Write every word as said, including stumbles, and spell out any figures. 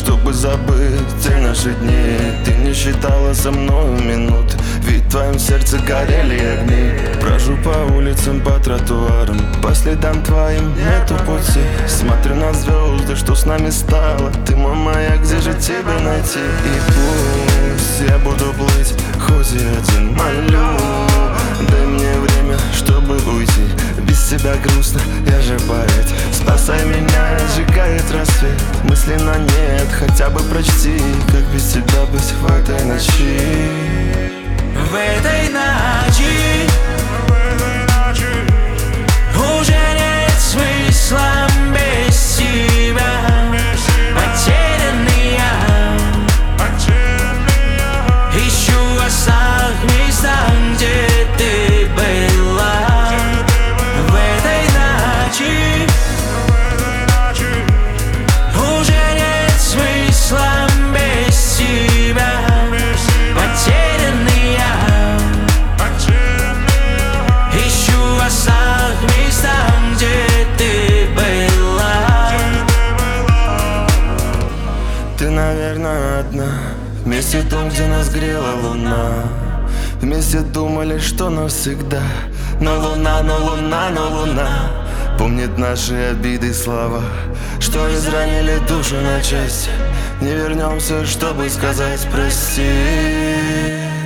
чтобы забыть те наши дни. Ты не считала со мною минут, ведь в твоем сердце горели огни. Брожу по улицам, по тротуарам, по следам твоим нету пути. Смотрю на звезды, что с нами стало. Ты мой маяк, где же тебя найти? И пусть я буду плыть, хоть и один, молю, дай мне время, чтобы уйти. Без тебя грустно, я же поэт. Спасай меня, сжигает рассвет. Мысли на нет, хотя бы прочти, как без тебя быть в этой ночи. В этой ночи уже нет смысла без тебя. Потерянный я, ищу вас в местах, где ты была. В этой ночи уже нет смысла без тебя. Потерянный я, ищу вас в местах, где ты была. Ты, наверное, одна, в месте том, где нас грела луна. Вместе думали, что навсегда. Но луна, но луна, но луна помнит наши обиды и слова, что изранили душу на части. Не вернемся, чтобы сказать прости.